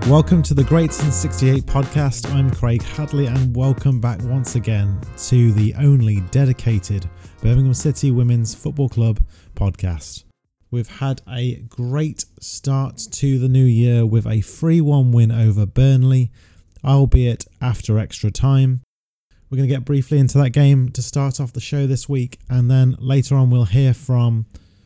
Welcome to the Greats in 68 podcast. I'm Craig Hadley and welcome back once again to the only dedicated Birmingham City Women's Football Club podcast. We've had a great start to the new year with a 3-1 win over Burnley, albeit after extra time. We're going to get briefly into that game to start off the show this week, and then later on we'll hear from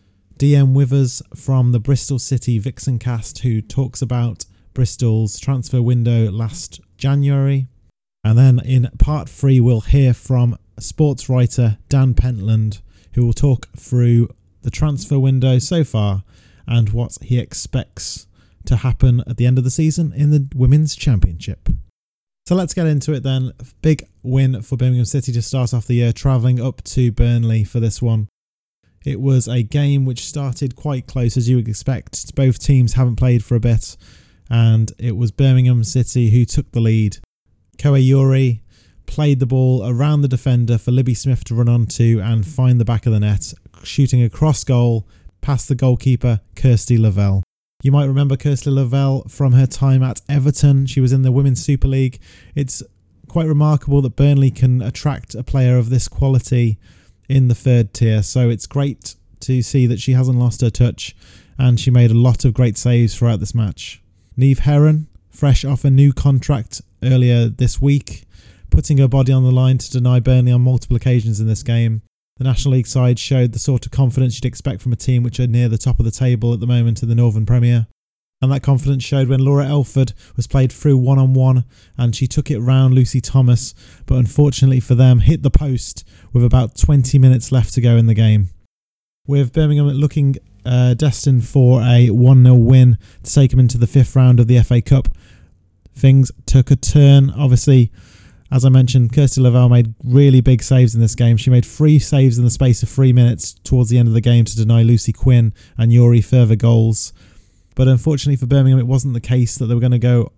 DM Withers from the Bristol City Vixen cast, who talks about Bristol's transfer window last January. And then in part 3 we'll hear from sports writer Dan Pentland, who will talk through the transfer window so far and what he expects to happen at the end of the season in the Women's Championship. So let's get into it then. Big win for Birmingham City to start off the year, travelling up to Burnley for this one. It was a game which started quite close, as you would expect. Both teams haven't played for a bit, and it was Birmingham City who took the lead. Koe Yuri played the ball around the defender for Libby Smith to run onto and find the back of the net, shooting a cross goal past the goalkeeper, Kirsty Lavelle. You might remember Kirsty Lavelle from her time at Everton. She was in the Women's Super League. It's quite remarkable that Burnley can attract a player of this quality in the third tier, so it's great to see that she hasn't lost her touch, and she made a lot of great saves throughout this match. Niamh Herron, fresh off a new contract earlier this week, putting her body on the line to deny Burnley on multiple occasions in this game. The National League side showed the sort of confidence you'd expect from a team which are near the top of the table at the moment in the Northern Premier. And that confidence showed when Laura Elford was played through one-on-one and she took it round Lucy Thomas, but unfortunately for them hit the post with about 20 minutes left to go in the game. With Birmingham looking destined for a 1-0 win to take them into the 5th round of the FA Cup, things took a turn. Obviously, as I mentioned, Kirsty Lavelle made really big saves in this game. She made 3 saves in the space of 3 minutes towards the end of the game to deny Lucy Quinn and Yuri further goals. But unfortunately for Birmingham, it wasn't the case that they were going to go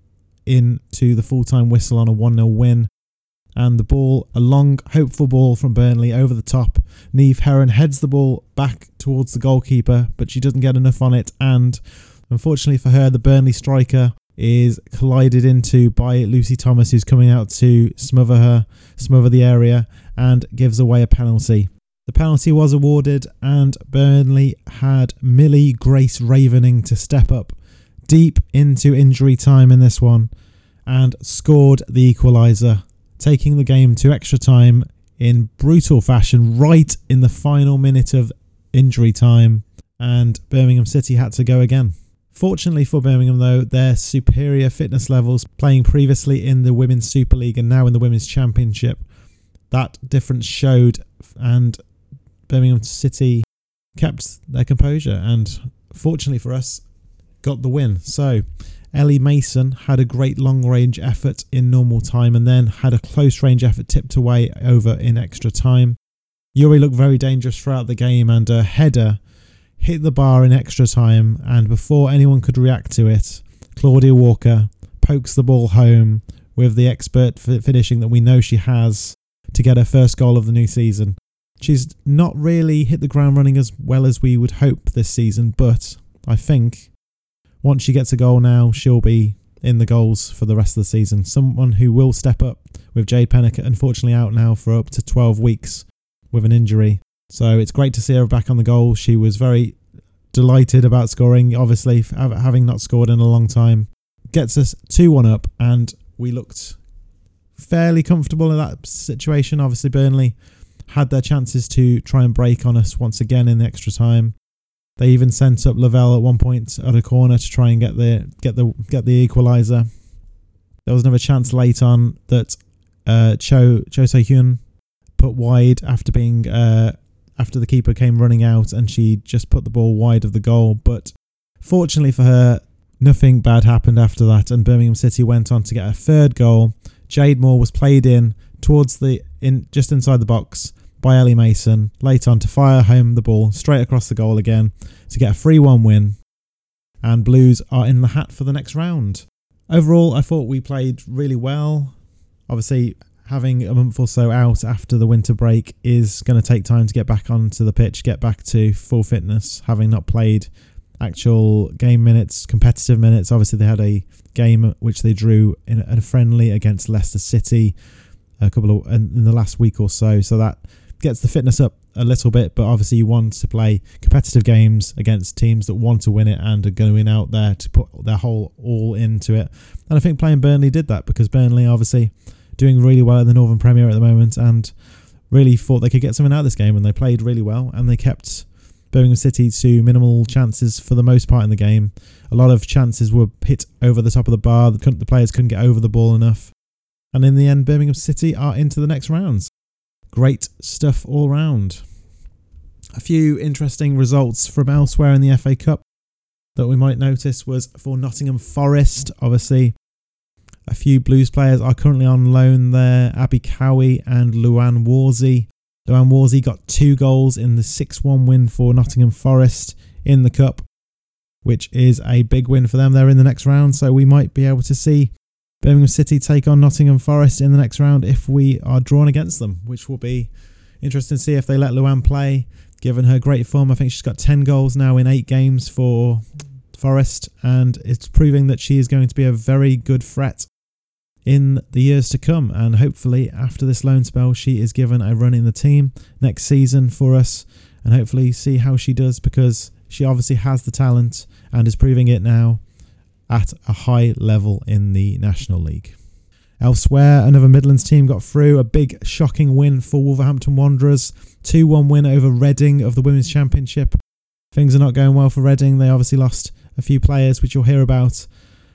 into the full-time whistle on a 1-0 win. And the ball, a long, hopeful ball from Burnley over the top. Niamh Herron heads the ball back towards the goalkeeper, but she doesn't get enough on it. And unfortunately for her, the Burnley striker is collided into by Lucy Thomas, who's coming out to smother the area, and gives away a penalty. The penalty was awarded, and Burnley had Millie Grace Ravening to step up deep into injury time in this one and scored the equaliser, taking the game to extra time in brutal fashion right in the final minute of injury time, and Birmingham City had to go again. Fortunately for Birmingham though, their superior fitness levels, playing previously in the Women's Super League and now in the Women's Championship, that difference showed, and Birmingham City kept their composure and, fortunately for us, got the win. So Ellie Mason had a great long-range effort in normal time and then had a close-range effort tipped away over in extra time. Yuri looked very dangerous throughout the game, and a header hit the bar in extra time, and before anyone could react to it, Claudia Walker pokes the ball home with the expert finishing that we know she has to get her first goal of the new season. She's not really hit the ground running as well as we would hope this season, but I think once she gets a goal now, she'll be in the goals for the rest of the season. Someone who will step up, with Jade Pennick unfortunately out now for up to 12 weeks with an injury. So it's great to see her back on the goal. She was very delighted about scoring, obviously, having not scored in a long time. Gets us 2-1 up, and we looked fairly comfortable in that situation. Obviously, Burnley had their chances to try and break on us once again in the extra time. They even sent up Lavelle at one point at a corner to try and get the equaliser. There was another chance late on that Cho Se-hyun put wide after the keeper came running out, and she just put the ball wide of the goal. But fortunately for her, nothing bad happened after that, and Birmingham City went on to get a 3rd goal. Jade Moore was played in towards just inside the box by Ellie Mason late on to fire home the ball straight across the goal again to get a 3-1 win, and Blues are in the hat for the next round. Overall, I thought we played really well. Obviously, having a month or so out after the winter break is going to take time to get back onto the pitch, get back to full fitness, having not played actual game minutes, competitive minutes. Obviously, they had a game which they drew in a friendly against Leicester City in the last week or so. So that gets the fitness up a little bit, but obviously you want to play competitive games against teams that want to win it and are going out there to put their whole all into it. And I think playing Burnley did that, because Burnley obviously doing really well in the Northern Premier at the moment and really thought they could get something out of this game, and they played really well and they kept Birmingham City to minimal chances for the most part in the game. A lot of chances were hit over the top of the bar. The players couldn't get over the ball enough. And in the end, Birmingham City are into the next rounds. Great stuff all round. A few interesting results from elsewhere in the FA Cup that we might notice was for Nottingham Forest. Obviously, a few Blues players are currently on loan there. Abby Cowie and Luan Warsey. Luan Warsey got 2 goals in the 6-1 win for Nottingham Forest in the Cup, which is a big win for them. They're in the next round, so we might be able to see Birmingham City take on Nottingham Forest in the next round if we are drawn against them, which will be interesting to see if they let Luan play, given her great form. I think she's got 10 goals now in 8 games for Forest, and it's proving that she is going to be a very good threat in the years to come. And hopefully after this loan spell, she is given a run in the team next season for us, and hopefully see how she does, because she obviously has the talent and is proving it now at a high level in the National League. Elsewhere, another Midlands team got through. A big shocking win for Wolverhampton Wanderers. 2-1 win over Reading of the Women's Championship. Things are not going well for Reading. They obviously lost a few players, which you'll hear about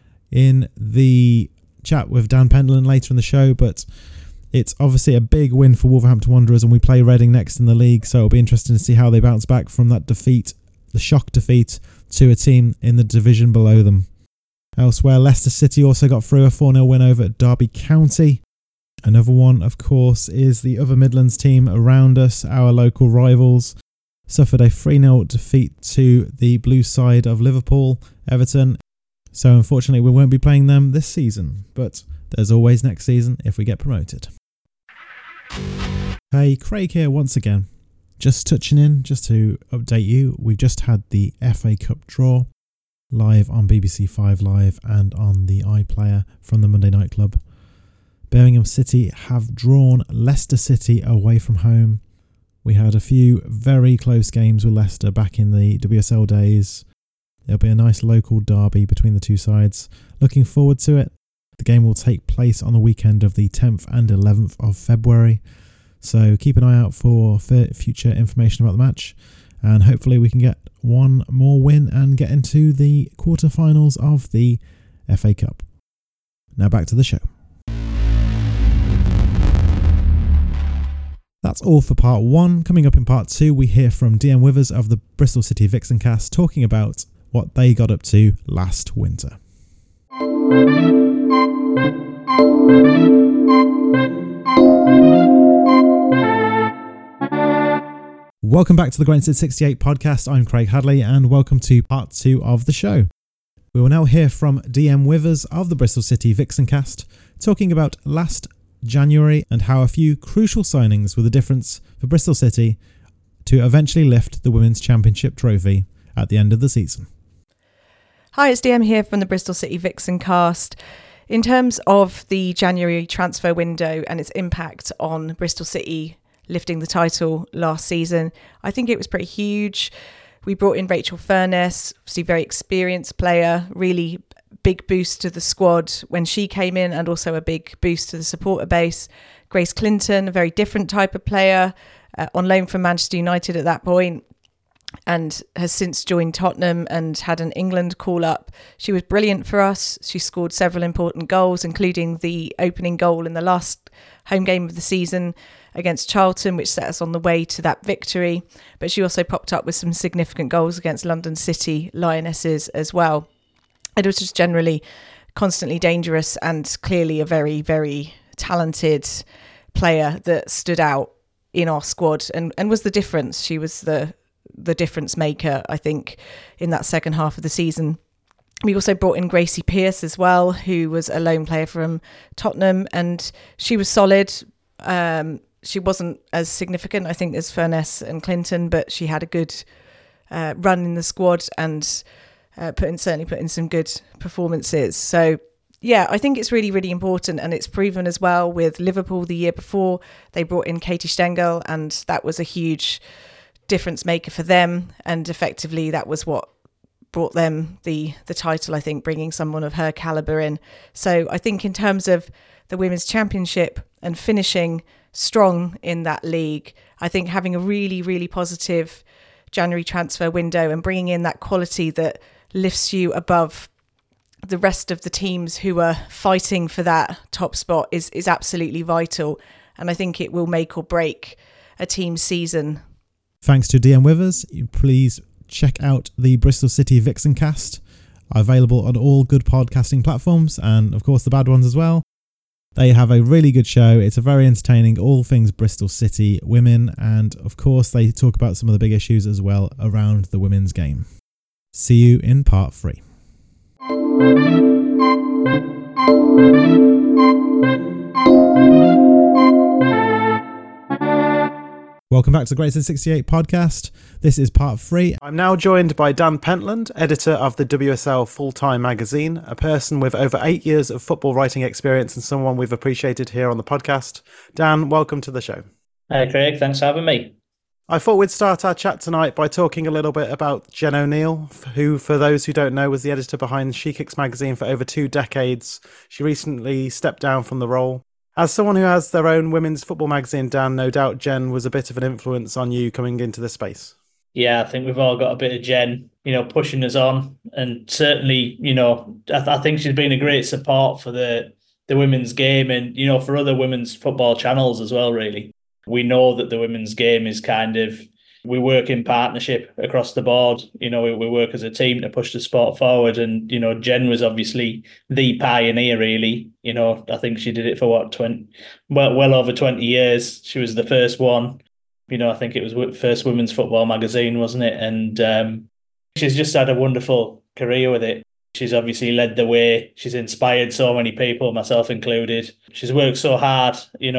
in the chat with Dan Pendleton later in the show, but it's obviously a big win for Wolverhampton Wanderers, and we play Reading next in the league, so it'll be interesting to see how they bounce back from that defeat, the shock defeat to a team in the division below them. Elsewhere, Leicester City also got through, a 4-0 win over at Derby County. Another one, of course, is the other Midlands team around us, our local rivals. Suffered a 3-0 defeat to the blue side of Liverpool, Everton. So unfortunately we won't be playing them this season, but there's always next season if we get promoted. Hey, Craig here once again. Just touching in, just to update you, we've just had the FA Cup draw live on BBC 5 Live and on the iPlayer from the Monday Night Club. Birmingham City have drawn Leicester City away from home. We had a few very close games with Leicester back in the WSL days. There'll be a nice local derby between the two sides. Looking forward to it. The game will take place on the weekend of the 10th and 11th of February. So keep an eye out for future information about the match. And hopefully we can get one more win and get into the quarterfinals of the FA Cup. Now back to the show. That's all for part 1. Coming up in part 2, we hear from DM Withers of the Bristol City Vixen cast talking about what they got up to last winter. Welcome back to the Grainsted 68 podcast. I'm Craig Hadley and welcome to part 2 of the show. We will now hear from DM Withers of the Bristol City Vixen cast talking about last January and how a few crucial signings were the difference for Bristol City to eventually lift the Women's Championship trophy at the end of the season. Hi, it's DM here from the Bristol City Vixen cast. In terms of the January transfer window and its impact on Bristol City lifting the title last season, I think it was pretty huge. We brought in Rachel Furness, obviously very experienced player, really big boost to the squad when she came in, and also a big boost to the supporter base. Grace Clinton, a very different type of player, on loan from Manchester United at that point, and has since joined Tottenham and had an England call-up. She was brilliant for us. She scored several important goals, including the opening goal in the last home game of the season against Charlton, which set us on the way to that victory. But she also popped up with some significant goals against London City Lionesses as well. It was just generally constantly dangerous and clearly a very, very talented player that stood out in our squad and was the difference. She was the difference maker, I think, in that second half of the season. We also brought in Gracie Pearce as well, who was a loan player from Tottenham, and she was solid. She wasn't as significant, I think, as Furness and Clinton, but she had a good run in the squad and certainly put in some good performances. So yeah, I think it's really, really important, and it's proven as well with Liverpool the year before. They brought in Katie Stengel, and that was a huge difference maker for them, and effectively that was what brought them the title, I think, bringing someone of her calibre in. So I think in terms of the Women's Championship and finishing strong in that league, I think having a really, really positive January transfer window and bringing in that quality that lifts you above the rest of the teams who are fighting for that top spot is absolutely vital. And I think it will make or break a team's season. Thanks to DM Withers. Please check out the Bristol City Vixen cast, available on all good podcasting platforms and of course the bad ones as well. They have a really good show. It's a very entertaining, all things Bristol City women, and of course they talk about some of the big issues as well around the women's game. See you in part 3. Welcome back to the Greatest Hits 68 podcast. This is part 3. I'm now joined by Dan Pentland, editor of the WSL Full-Time magazine, a person with over 8 years of football writing experience and someone we've appreciated here on the podcast. Dan, welcome to the show. Hey Craig, thanks for having me. I thought we'd start our chat tonight by talking a little bit about Jen O'Neill, who, for those who don't know, was the editor behind She Kicks magazine for over 2 decades. She recently stepped down from the role. As someone who has their own women's football magazine, Dan, no doubt Jen was a bit of an influence on you coming into this space. Yeah, I think we've all got a bit of Jen, pushing us on. And certainly, I think she's been a great support for the women's game and, for other women's football channels as well, really. We know that the women's game is we work in partnership across the board. We work as a team to push the sport forward. And, Jen was obviously the pioneer, really. I think she did it for well over 20 years. She was the first one. I think it was first women's football magazine, wasn't it? And she's just had a wonderful career with it. She's obviously led the way. She's inspired so many people, myself included. She's worked so hard.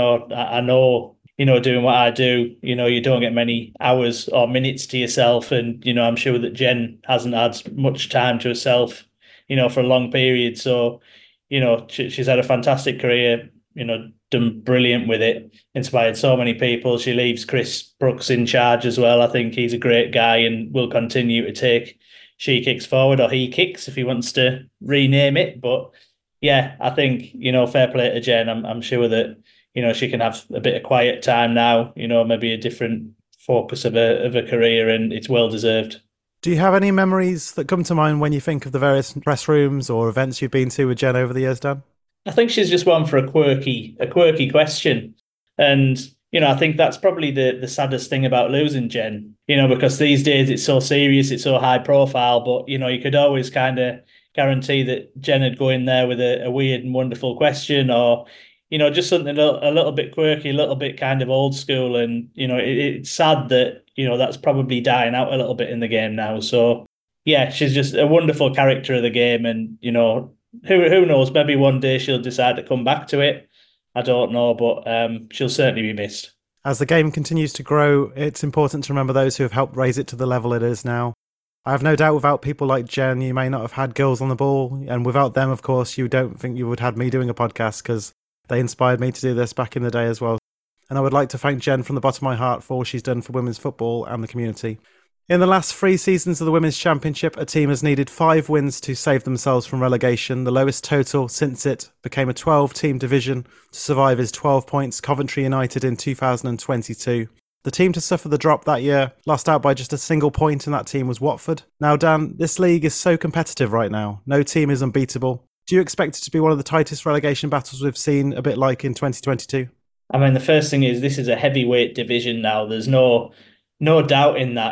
I know, doing what I do, you don't get many hours or minutes to yourself. And, I'm sure that Jen hasn't had much time to herself, for a long period. So, she's had a fantastic career, done brilliant with it, inspired so many people. She leaves Chris Brooks in charge as well. I think he's a great guy and will continue to take She Kicks forward, or He Kicks if he wants to rename it. But yeah, I think, fair play to Jen. I'm sure that, she can have a bit of quiet time now, maybe a different focus of a career, and it's well deserved. Do you have any memories that come to mind when you think of the various press rooms or events you've been to with Jen over the years, Dan? I think she's just one for a quirky question. And, I think that's probably the saddest thing about losing Jen, because these days it's so serious, it's so high profile, but, you could always kind of guarantee that Jen would go in there with a weird and wonderful question, or, just something a little bit quirky, a little bit kind of old school. And, it's sad that, that's probably dying out a little bit in the game now. So, yeah, she's just a wonderful character of the game. And, who knows, maybe one day she'll decide to come back to it. I don't know, but she'll certainly be missed. As the game continues to grow, it's important to remember those who have helped raise it to the level it is now. I have no doubt without people like Jen, you may not have had Girls on the Ball. And without them, of course, you don't think you would have had me doing a podcast, because they inspired me to do this back in the day as well. And I would like to thank Jen from the bottom of my heart for all she's done for women's football and the community. In the last 3 seasons of the Women's Championship, a team has needed 5 wins to save themselves from relegation. The lowest total since it became a 12-team division to survive is 12 points, Coventry United in 2022. The team to suffer the drop that year, lost out by just a single point in that team, was Watford. Now, Dan, this league is so competitive right now. No team is unbeatable. Do you expect it to be one of the tightest relegation battles we've seen, a bit like in 2022? I mean, the first thing is this is a heavyweight division now. There's no doubt in that.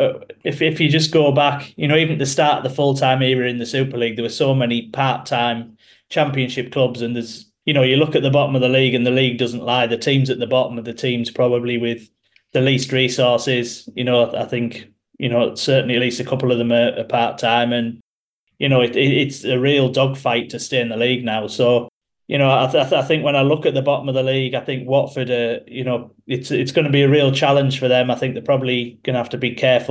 If you just go back, even at the start of the full-time era in the Super League, there were so many part-time championship clubs, and there's, you look at the bottom of the league and the league doesn't lie. The teams at the bottom of the teams probably with the least resources. I think, certainly at least a couple of them are part-time, and, it's a real dogfight to stay in the league now. So, I think when I look at the bottom of the league, I think Watford, it's going to be a real challenge for them. I think they're probably going to have to be careful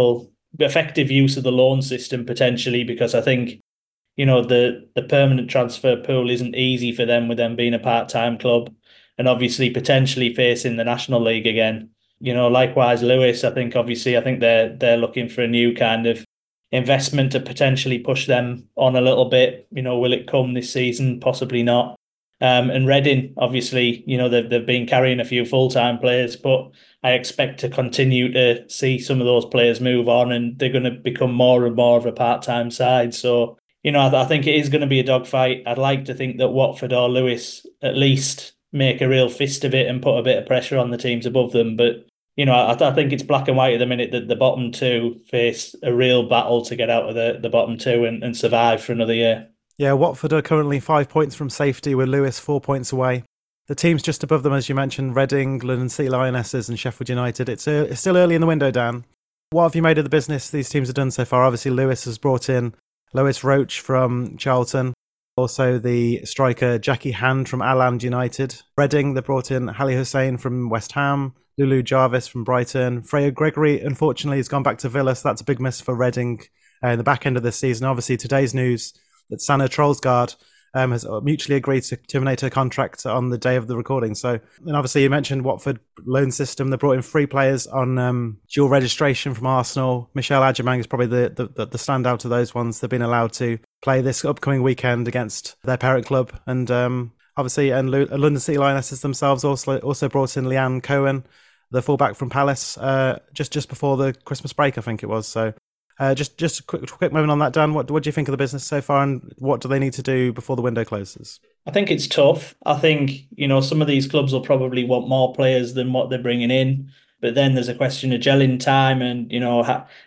effective use of the loan system potentially, because I think, you know, the permanent transfer pool isn't easy for them with them being a part-time club and obviously potentially facing the National League again. You know, likewise Lewes, I think they're looking for a new kind of investment to potentially push them on a little bit. You know, will it come this season? Possibly not. And Reading, obviously, you know, they've been carrying a few full-time players, but I expect to continue to see some of those players move on, and they're going to become more and more of a part-time side. So, you know, I think it is going to be a dogfight. I'd like to think that Watford or Lewes at least make a real fist of it and put a bit of pressure on the teams above them. But, you know, I think it's black and white at the minute that the bottom two face a real battle to get out of the bottom two and survive for another year. Yeah, Watford are currently 5 points from safety, with Lewes 4 points away. The teams just above them, as you mentioned, Reading, London City Lionesses and Sheffield United. It's still early in the window, Dan. What have you made of the business these teams have done so far? Obviously, Lewes has brought in Lois Roach from Charlton, also the striker Jackie Hand from Aland United. Reading, they brought in Hallie Hussein from West Ham, Lulu Jarvis from Brighton. Freya Gregory, unfortunately, has gone back to Villa, so that's a big miss for Reading in the back end of this season. Obviously, today's news that Sanna Trollsgaard has mutually agreed to terminate her contract on the day of the recording. So, and obviously you mentioned Watford loan system. They brought in 3 players on dual registration from Arsenal. Michelle Adjamang is probably the standout of those ones. They've been allowed to play this upcoming weekend against their parent club. And obviously, and London City Lionesses themselves also brought in Leanne Cohen, the fullback from Palace, just before the Christmas break, I think it was. So just a quick moment on that, Dan. What do you think of the business so far, and what do they need to do before the window closes? I think it's tough. I think, you know, some of these clubs will probably want more players than what they're bringing in. But then there's a question of gelling time and, you know,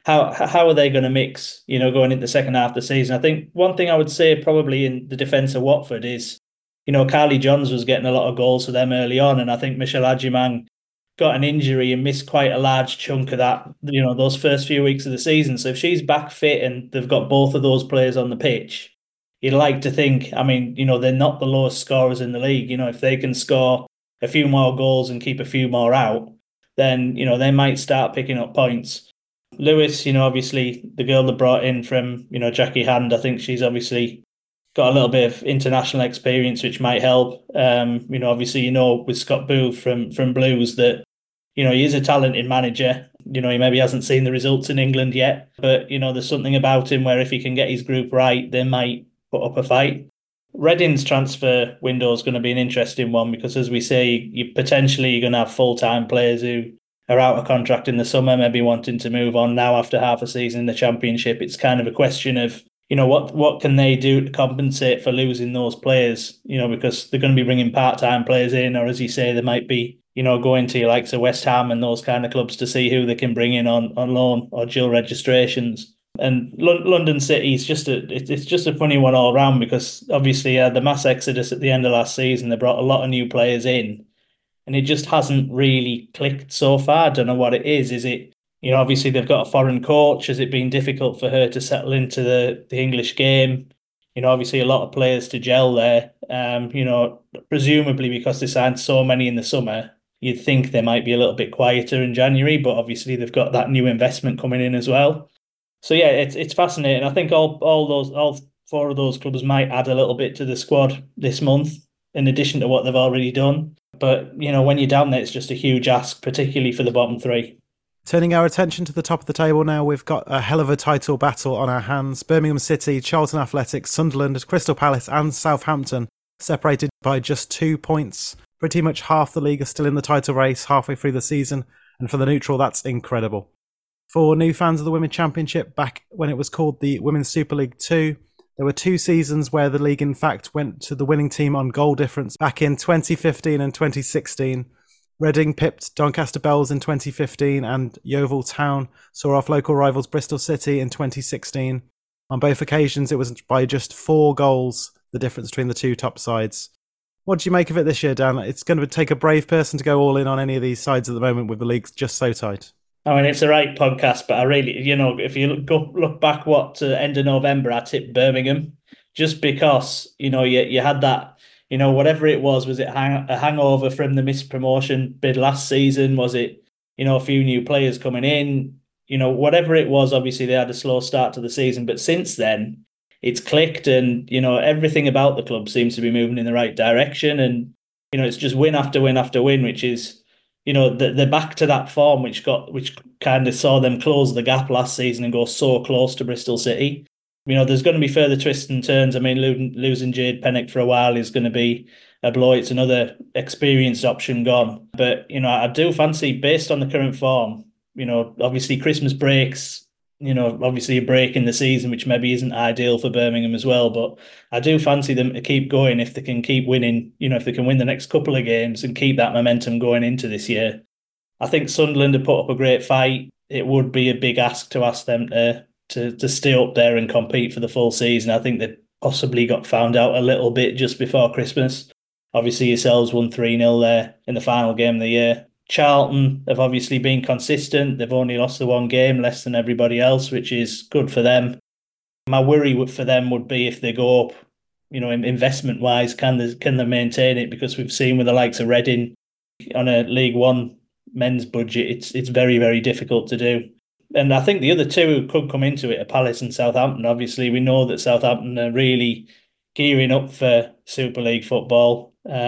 how are they going to mix, you know, going into the second half of the season. I think one thing I would say probably in the defence of Watford is, you know, Carly Johns was getting a lot of goals for them early on. And I think Michelle Adjamang got an injury and missed quite a large chunk of that, you know, those first few weeks of the season. So if she's back fit and they've got both of those players on the pitch, you'd like to think, I mean, you know, they're not the lowest scorers in the league. You know, if they can score a few more goals and keep a few more out, then, you know, they might start picking up points. Lewes, you know, obviously the girl that brought in from, you know, Jackie Hand, I think she's obviously got a little bit of international experience, which might help. You know, obviously, you know, with Scott Booth from Blues that, you know, he is a talented manager. You know, he maybe hasn't seen the results in England yet, but, you know, there's something about him where if he can get his group right, they might put up a fight. Reading's transfer window is going to be an interesting one because, as we say, you're going to have full-time players who are out of contract in the summer, maybe wanting to move on now after half a season in the Championship. It's kind of a question of, you know, what can they do to compensate for losing those players, you know, because they're going to be bringing part-time players in, or as you say, they might be, you know, going to your likes of West Ham and those kind of clubs to see who they can bring in on loan or dual registrations. And London City is it's just a funny one all around because obviously the mass exodus at the end of last season, they brought a lot of new players in and it just hasn't really clicked so far. I don't know what it is. Is it, you know, obviously they've got a foreign coach. Has it been difficult for her to settle into the English game? You know, obviously a lot of players to gel there. You know, presumably because they signed so many in the summer, you'd think they might be a little bit quieter in January, but obviously they've got that new investment coming in as well. So yeah, it's fascinating. I think all 4 of those clubs might add a little bit to the squad this month, in addition to what they've already done. But you know, when you're down there, it's just a huge ask, particularly for the bottom 3. Turning our attention to the top of the table now, we've got a hell of a title battle on our hands. Birmingham City, Charlton Athletic, Sunderland, Crystal Palace and Southampton separated by just 2 points. Pretty much half the league are still in the title race halfway through the season, and for the neutral, that's incredible. For new fans of the Women's Championship, back when it was called the Women's Super League 2, there were 2 seasons where the league in fact went to the winning team on goal difference back in 2015 and 2016. Reading pipped Doncaster Bells in 2015 and Yeovil Town saw off local rivals Bristol City in 2016. On both occasions, it was by just 4 goals, the difference between the 2 top sides. What do you make of it this year, Dan? It's going to take a brave person to go all in on any of these sides at the moment with the leagues just so tight. I mean, it's the right podcast, but I really, you know, if you look back, end of November, I tipped Birmingham just because, you know, you had that, you know, whatever it was it a hangover from the missed promotion bid last season? Was it, you know, a few new players coming in? whatever it was, obviously they had a slow start to the season, but since then it's clicked, and everything about the club seems to be moving in the right direction, and it's just win after win after win, which is they're back to that form which kind of saw them close the gap last season and go so close to Bristol City. There's going to be further twists and turns. I mean, losing Jade Pennock for a while is going to be a blow. It's another experienced option gone. But, I do fancy, based on the current form, obviously Christmas breaks, obviously a break in the season, which maybe isn't ideal for Birmingham as well. But I do fancy them to keep going if they can keep winning, if they can win the next couple of games and keep that momentum going into this year. I think Sunderland have put up a great fight. It would be a big ask to ask them to stay up there and compete for the full season. I think they possibly got found out a little bit just before Christmas. Obviously, yourselves won 3-0 there in the final game of the year. Charlton have obviously been consistent. They've only lost the one game, less than everybody else, which is good for them. My worry for them would be if they go up, investment-wise, can they maintain it? Because we've seen with the likes of Reading on a League One men's budget, it's very, very difficult to do. And I think the other two who could come into it are Palace and Southampton. Obviously, we know that Southampton are really gearing up for Super League football.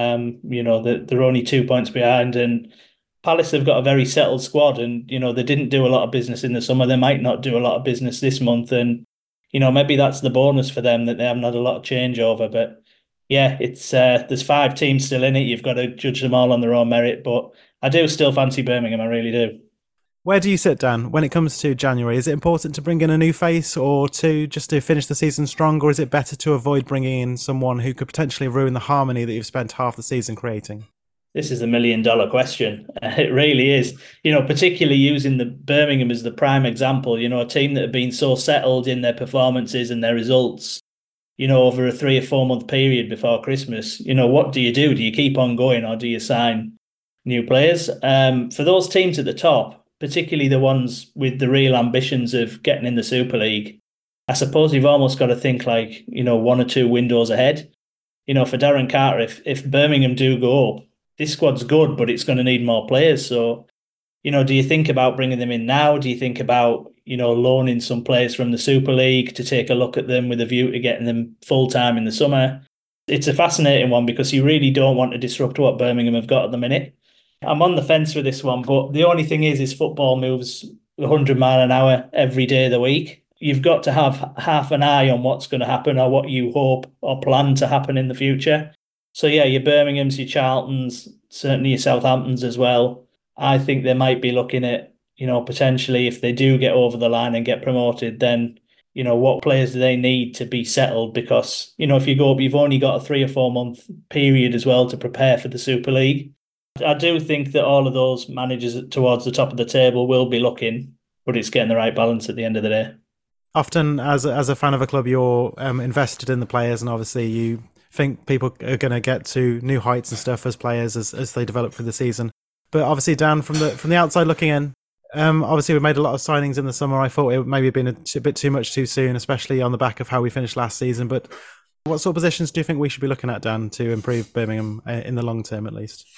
They're only 2 points behind, and Palace have got a very settled squad, and they didn't do a lot of business in the summer. They might not do a lot of business this month, and maybe that's the bonus for them that they haven't had a lot of changeover. But yeah, it's there's 5 teams still in it. You've got to judge them all on their own merit, but I do still fancy Birmingham. I really do. Where do you sit, Dan, when it comes to January? Is it important to bring in a new face or two just to finish the season strong, or is it better to avoid bringing in someone who could potentially ruin the harmony that you've spent half the season creating? This is a $1 million question. It really is. Particularly using the Birmingham as the prime example, a team that have been so settled in their performances and their results, over a 3 or 4 month period before Christmas. What do? Do you keep on going, or do you sign new players? For those teams at the top, particularly the ones with the real ambitions of getting in the Super League, I suppose you've almost got to think like, 1 or 2 windows ahead. For Darren Carter, if Birmingham do go up, this squad's good, but it's going to need more players. So, do you think about bringing them in now? Do you think about, loaning some players from the Super League to take a look at them with a view to getting them full-time in the summer? It's a fascinating one because you really don't want to disrupt what Birmingham have got at the minute. I'm on the fence with this one, but the only thing is football moves 100 mile an hour every day of the week. You've got to have half an eye on what's going to happen or what you hope or plan to happen in the future. So yeah, your Birminghams, your Charltons, certainly your Southamptons as well. I think they might be looking at, potentially if they do get over the line and get promoted, then, what players do they need to be settled? Because, if you go up, you've only got a 3 or 4 month period as well to prepare for the Super League. I do think that all of those managers towards the top of the table will be looking, but it's getting the right balance at the end of the day. Often, as a fan of a club, you're invested in the players, and obviously you think people are going to get to new heights and stuff as players as they develop through the season. But obviously, Dan, from the outside looking in, obviously we made a lot of signings in the summer. I thought it maybe been a bit too much too soon, especially on the back of how we finished last season. But what sort of positions do you think we should be looking at, Dan, to improve Birmingham in the long term at least?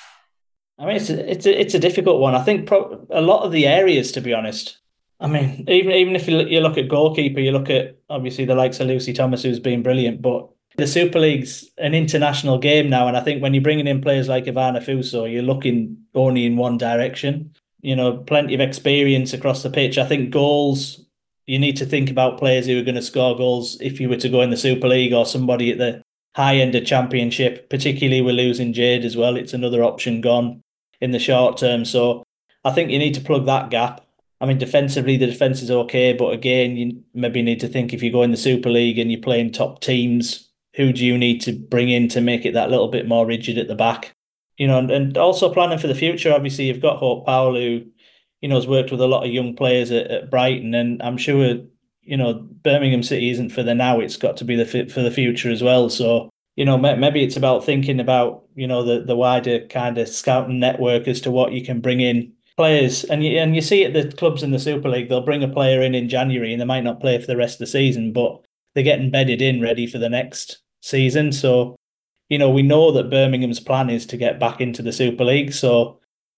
I mean, it's a difficult one. I think a lot of the areas, to be honest. I mean, even if you look at goalkeeper, you look at obviously the likes of Lucy Thomas, who's been brilliant, but the Super League's an international game now, and I think when you're bringing in players like Ivana Fuso, you're looking only in one direction. Plenty of experience across the pitch. I think goals, you need to think about players who are going to score goals if you were to go in the Super League, or somebody at the high end of Championship, particularly with losing Jade as well. It's another option gone in the short term. So I think you need to plug that gap. I mean, defensively, the defence is okay, but again, you maybe need to think if you go in the Super League and you're playing top teams, who do you need to bring in to make it that little bit more rigid at the back? And also planning for the future. Obviously, you've got Hope Powell, who, has worked with a lot of young players at Brighton, and I'm sure, Birmingham City isn't for the now, it's got to be the fit for the future as well. So, maybe it's about thinking about, the wider kind of scouting network as to what you can bring in players. And you see at the clubs in the Super League, they'll bring a player in January and they might not play for the rest of the season, but they're getting bedded in ready for the next season. So, we know that Birmingham's plan is to get back into the Super League. So,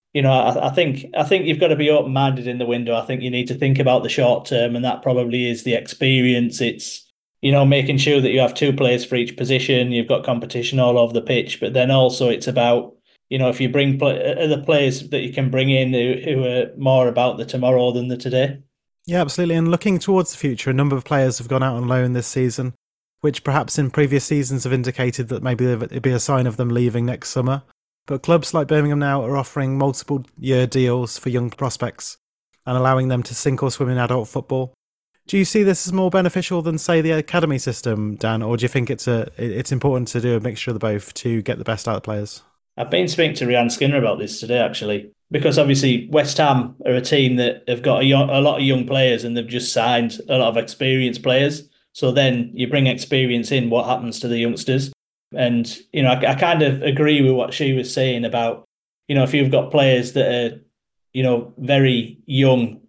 I think you've got to be open-minded in the window. I think you need to think about the short term, and that probably is the experience. It's, making sure that you have two players for each position. You've got competition all over the pitch, but then also it's about, if you bring other players that you can bring in who are more about the tomorrow than the today. Yeah, absolutely. And looking towards the future, a number of players have gone out on loan this season, which perhaps in previous seasons have indicated that maybe it'd be a sign of them leaving next summer. But clubs like Birmingham now are offering multiple year deals for young prospects and allowing them to sink or swim in adult football. Do you see this as more beneficial than, say, the academy system, Dan, or do you think it's important to do a mixture of the both to get the best out of players? I've been speaking to Rhian Skinner about this today, actually, because obviously West Ham are a team that have got a lot of young players and they've just signed a lot of experienced players. So then you bring experience in, what happens to the youngsters? And, I kind of agree with what she was saying about, if you've got players that are, very young,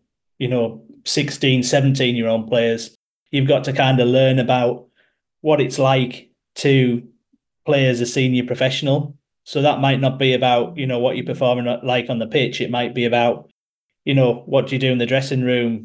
16, 17-year-old players, you've got to kind of learn about what it's like to play as a senior professional. So that might not be about, what you're performing like on the pitch. It might be about, what do you do in the dressing room?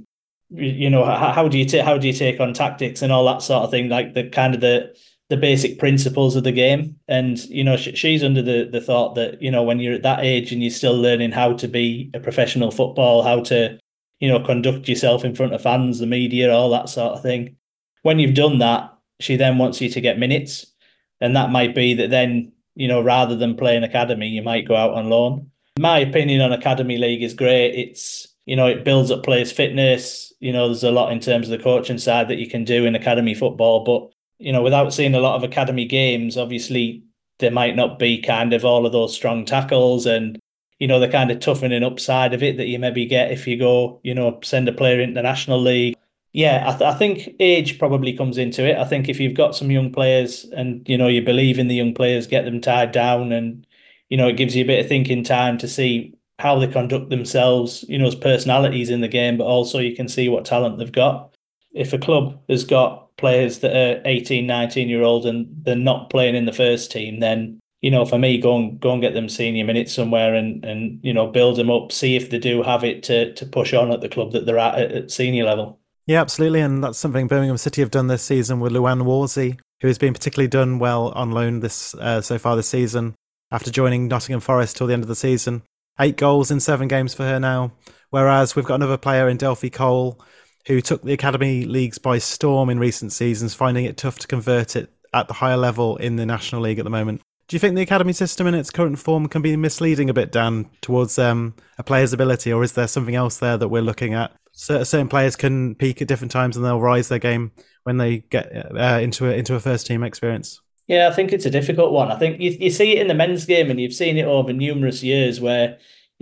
How do you take on tactics and all that sort of thing, like the kind of the basic principles of the game. And, she's under the thought that, when you're at that age and you're still learning how to be a professional football, how to, conduct yourself in front of fans, the media, all that sort of thing. When you've done that, she then wants you to get minutes. And that might be that then, rather than playing academy, you might go out on loan. My opinion on Academy League is great. It's, it builds up players' fitness. There's a lot in terms of the coaching side that you can do in academy football. But, without seeing a lot of academy games, obviously there might not be kind of all of those strong tackles and, the kind of toughening up side of it that you maybe get if you go, send a player into the National League. Yeah, I think age probably comes into it. I think if you've got some young players and, you believe in the young players, get them tied down and, it gives you a bit of thinking time to see how they conduct themselves, as personalities in the game, but also you can see what talent they've got. If a club has got players that are 18, 19-year-old and they're not playing in the first team, then, for me, go and get them senior minutes somewhere and build them up, see if they do have it to push on at the club that they're at senior level. Yeah, absolutely. And that's something Birmingham City have done this season with Luann Worsey, who has been particularly done well on loan so far this season, after joining Nottingham Forest till the end of the season. 8 goals in 7 games for her now. Whereas we've got another player in Delphi Cole, who took the academy leagues by storm in recent seasons, finding it tough to convert it at the higher level in the National League at the moment. Do you think the academy system in its current form can be misleading a bit, Dan, towards a player's ability, or is there something else there that we're looking at? Certain players can peak at different times and they'll rise their game when they get into a first team experience. Yeah, I think it's a difficult one. I think you see it in the men's game and you've seen it over numerous years where,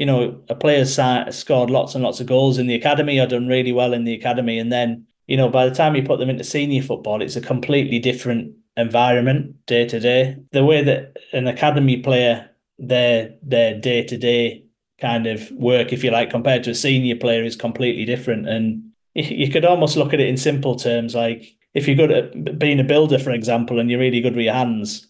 a player's scored lots and lots of goals in the academy or done really well in the academy. And then, by the time you put them into senior football, it's a completely different environment day to day. The way that an academy player, their day to day kind of work, if you like, compared to a senior player is completely different. And you could almost look at it in simple terms, like if you're good at being a builder, for example, and you're really good with your hands,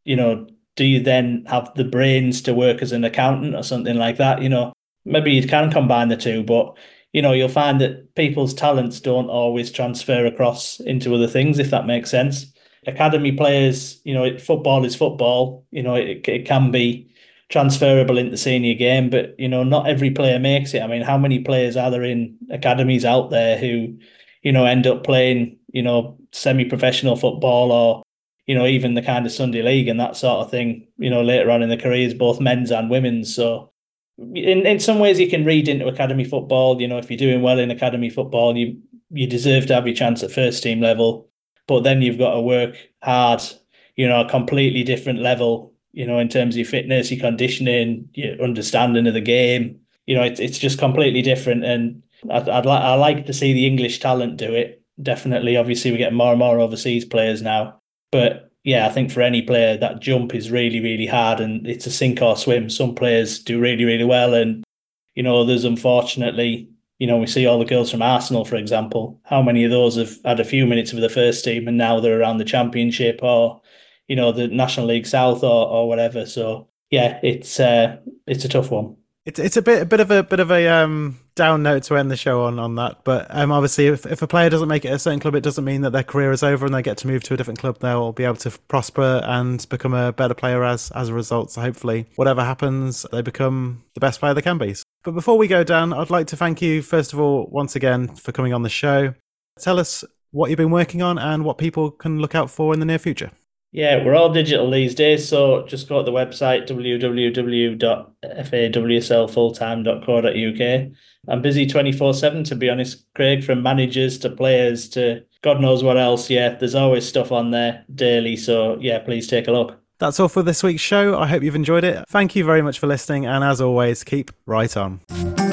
do you then have the brains to work as an accountant or something like that? Maybe you can combine the two, but, you'll find that people's talents don't always transfer across into other things, if that makes sense. Academy players, football is football, it can be transferable into the senior game, but, not every player makes it. I mean, how many players are there in academies out there who, end up playing, semi-professional football or, even the kind of Sunday league and that sort of thing, later on in the careers, both men's and women's. So in some ways you can read into academy football, if you're doing well in academy football, you deserve to have your chance at first team level, but then you've got to work hard, a completely different level, in terms of your fitness, your conditioning, your understanding of the game. It's just completely different. And I like to see the English talent do it. Definitely. Obviously, we get more and more overseas players now. But yeah, I think for any player, that jump is really, really hard and it's a sink or swim. Some players do really, really well. And, others, unfortunately, we see all the girls from Arsenal, for example. How many of those have had a few minutes with the first team and now they're around the Championship or, the National League South or whatever. So, yeah, it's a tough one. It's a bit of a down note to end the show on that. But obviously, if a player doesn't make it at a certain club, it doesn't mean that their career is over and they get to move to a different club. They'll be able to prosper and become a better player as a result. So hopefully, whatever happens, they become the best player they can be. But before we go, Dan, I'd like to thank you first of all once again for coming on the show. Tell us what you've been working on and what people can look out for in the near future. Yeah, we're all digital these days, so just go to the website www.fawslfulltime.co.uk. I'm busy 24/7, to be honest, Craig, from managers to players to God knows what else. Yeah, there's always stuff on there daily, so yeah, please take a look. That's all for this week's show. I hope you've enjoyed it. Thank you very much for listening, and as always, keep right on.